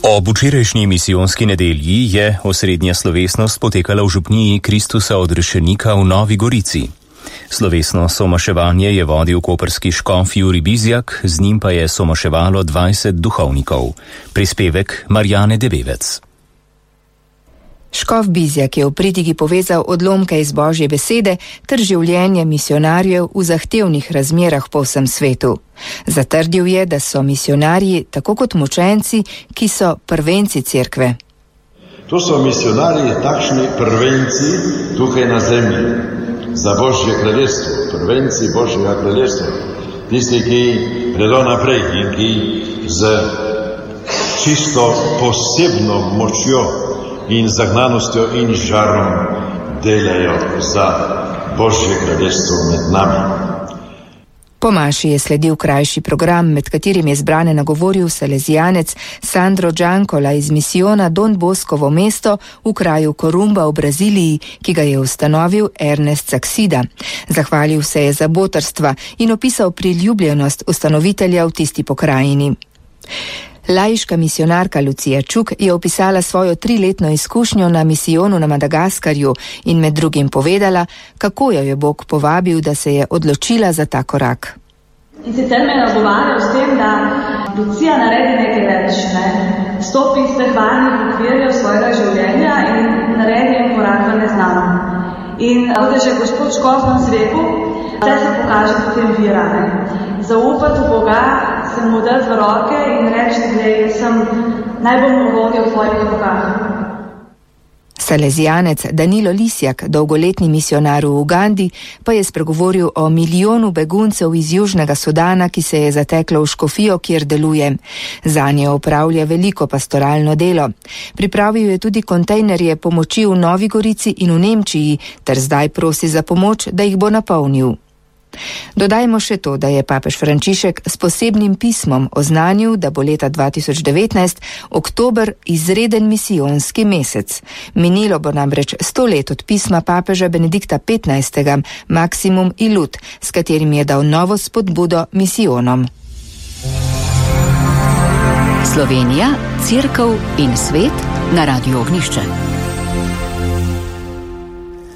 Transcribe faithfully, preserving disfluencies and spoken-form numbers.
Ob včerajšnji misijonski nedelji je osrednja slovesnost potekala v župniji Kristusa odrešenika v Novi Gorici. Slovesno somaševanje je vodil koprski škof Jurij Bizjak, z njim pa je somaševalo dvajset duhovnikov. Prispevek Marjane Debevec. Škof Bizjak je v pridigi povezal odlomke iz Božje besede ter življenje misionarjev v zahtevnih razmerah po vsem svetu. Zatrdil je, da so misionarji tako kot mučenci, ki so prvenci cerkve. To so misionarji takšni prvenci tukaj na zemlji za Božje kraljestvo, prvenci Božjega kraljestva, tisti, ki gredo naprej in ki z čisto posebno močjo in zagnanostjo in žarom delajo za Božje kraljestvo med nami. Po maši je sledil krajši program, med katerim je zbrane nagovoril salezijanec Sandro Giancola iz misijona Don Boscovo mesto v kraju Korumba v Braziliji, ki ga je ustanovil Ernest Saksida. Zahvalil se je za botrstva in opisal priljubljenost ustanovitelja v tisti pokrajini. Laiška misionarka Lucija Čuk je opisala svojo triletno izkušnjo na misijonu na Madagaskarju in med drugim povedala, kako jo je Bog povabil, da se je odločila za ta korak. In sicer me je nagovarjal s tem, da Lucija naredi nekaj več, ne? Stopi iz teh varnih okvirjev svojega življenja in naredi en korak v neznano. In kot je že gospod škof nam rekel, vse se pokaže potem vira, ne? Zaupati v Boga, se mu dati v roke in reči, da jaz sem najbolj vodil v tvojih rokah. Salezijanec Danilo Lisjak, dolgoletni misionar v Ugandi, pa je spregovoril o milijonu beguncev iz Južnega Sudana, ki se je zateklo v škofijo, kjer deluje. Zanje opravlja veliko pastoralno delo. Pripravil je tudi kontejnerje pomoči v Novi Gorici in v Nemčiji, ter zdaj prosi za pomoč, da jih bo napolnil. Dodajmo še to, da je papež Frančišek s posebnim pismom oznanil, da bo leta dva tisoč devetnajst oktober izreden misijonski mesec. Minilo bo namreč sto let od pisma papeža Benedikta petnajstega Maximum Illud, s katerim je dal novo spodbudo misijonom. Slovenija, cerkev in svet na Radiu Ognjišče.